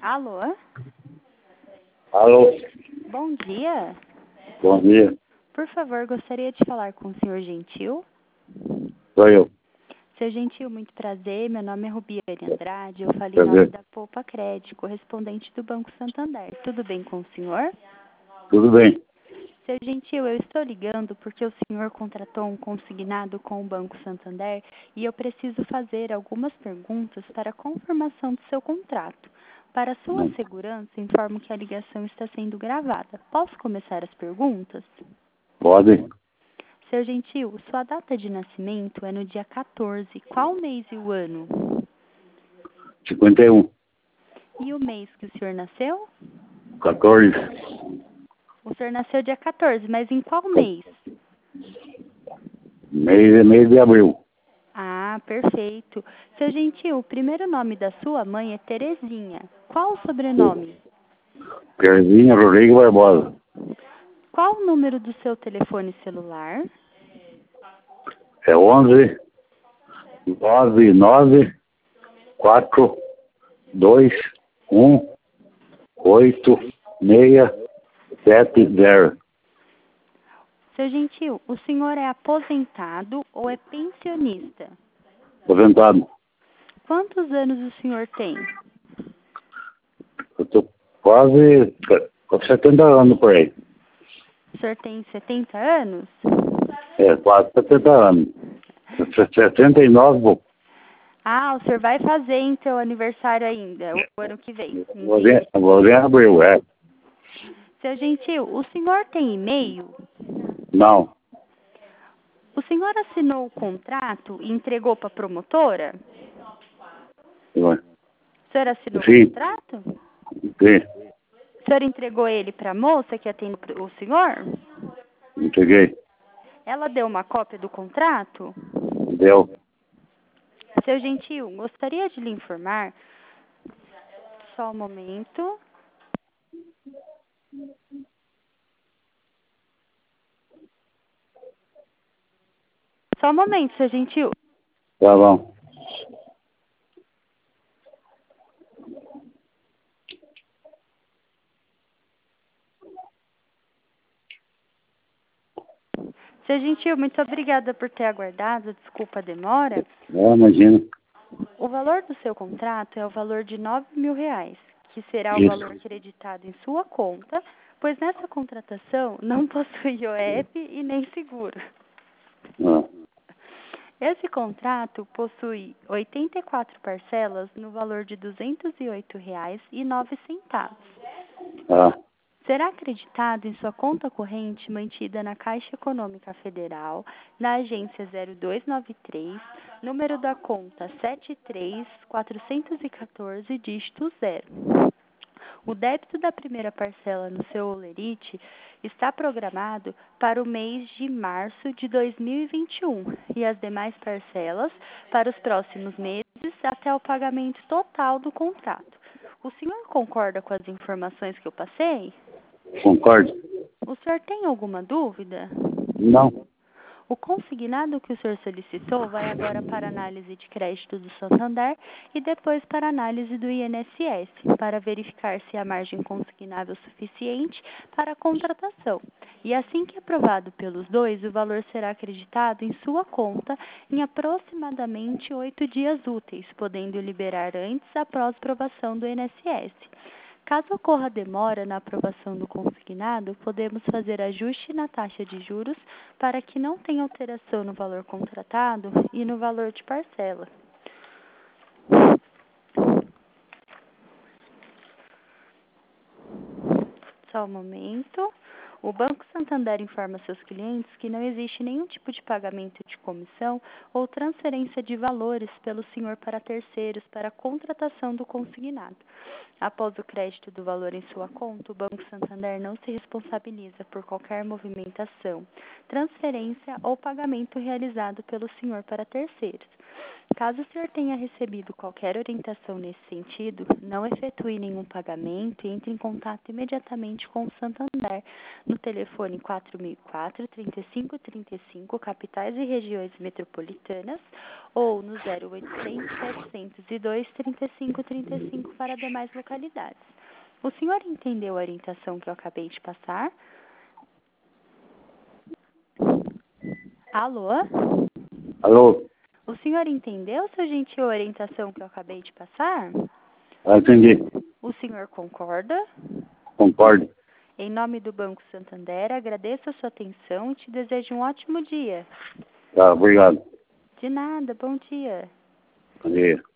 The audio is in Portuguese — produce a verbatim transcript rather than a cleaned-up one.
Alô? Alô, Bom dia. bom dia, Por favor, gostaria de falar com o senhor Gentil. sou eu, Seu Gentil, muito prazer. Meu nome é Rubiane Andrade. Eu falo em nome prazer, da Poupa Crédito, correspondente do Banco Santander. Tudo bem com o senhor? tudo bem? Seu Gentil, eu estou ligando porque o senhor contratou um consignado com o Banco Santander e eu preciso fazer algumas perguntas para a confirmação do seu contrato. Para sua Hum, segurança, informo que a ligação está sendo gravada. Posso começar as perguntas? Pode? Seu Gentil, sua data de nascimento é no dia quatorze. Qual mês e o ano? cinquenta e um, E o mês que o senhor nasceu? quatorze, O senhor nasceu dia quatorze, mas em qual mês? mês é mês de abril, Ah, perfeito. Seu Gentil, o primeiro nome da sua mãe é Terezinha. Qual o sobrenome? Perzinha Rodrigo Barbosa, Qual o número do seu telefone celular? é onze, nove, nove, quatro, dois, um, oito, seis, sete, zero, Seu Gentil, o senhor é aposentado ou é pensionista? aposentado, Quantos anos o senhor tem? eu tô quase com setenta anos por aí, O senhor tem setenta anos? é, quase setenta anos, sessenta e nove, pô. Ah, o senhor vai fazer então aniversário ainda, o ano que vem. Agora Entendi. em agora em abril, é, Seu Gentil, o senhor tem e-mail? não, O senhor assinou o contrato e entregou para a promotora? O senhor assinou o sim, contrato? sim, O senhor entregou ele para a moça que atende o senhor? entreguei, Ela deu uma cópia do contrato? deu. Seu Gentil, gostaria de lhe informar, só um momento. Só um momento, seu Gentil. Tá bom. Seu Gentil, muito obrigada por ter aguardado, desculpa a demora. É, imagina. O valor do seu contrato é o valor de nove mil reais, que será o Isso. valor creditado em sua conta, pois nessa contratação não possui O E P e nem seguro. Ah, Esse contrato possui oitenta e quatro parcelas no valor de duzentos e oito reais e nove centavos. ah, Será acreditado em sua conta corrente mantida na Caixa Econômica Federal, na agência zero dois nove três, número da conta sete três quatrocentos e quatorze, dígito zero. O débito da primeira parcela no seu holerite está programado para o mês de março de dois mil e vinte e um e as demais parcelas para os próximos meses até o pagamento total do contrato. O senhor concorda com as informações que eu passei? concordo? O senhor tem alguma dúvida? Não. O consignado que o senhor solicitou vai agora para análise de crédito do Santander e depois para análise do I N S S, para verificar se há margem consignável suficiente para a contratação. E assim que aprovado pelos dois, o valor será acreditado em sua conta em aproximadamente oito dias úteis, podendo liberar antes após aprovação do I N S S. Caso ocorra demora na aprovação do consignado, podemos fazer ajuste na taxa de juros para que não tenha alteração no valor contratado e no valor de parcela. Só um momento. O Banco Santander informa seus clientes que não existe nenhum tipo de pagamento de comissão ou transferência de valores pelo senhor para terceiros para a contratação do consignado. Após o crédito do valor em sua conta, o Banco Santander não se responsabiliza por qualquer movimentação, transferência ou pagamento realizado pelo senhor para terceiros. Caso o senhor tenha recebido qualquer orientação nesse sentido, não efetue nenhum pagamento e entre em contato imediatamente com o Santander no telefone quatro mil e quatro, trinta e cinco trinta e cinco, capitais e regiões metropolitanas, ou no zero oitocentos, setecentos e dois, trinta e cinco trinta e cinco para demais localidades. O senhor entendeu a orientação que eu acabei de passar? Alô? Alô? O senhor entendeu, seu gentil, a orientação que eu acabei de passar? Ah, entendi. O senhor concorda? Concordo. Em nome do Banco Santander, agradeço a sua atenção e te desejo um ótimo dia. Tá, obrigado. De nada, bom dia. Bom dia.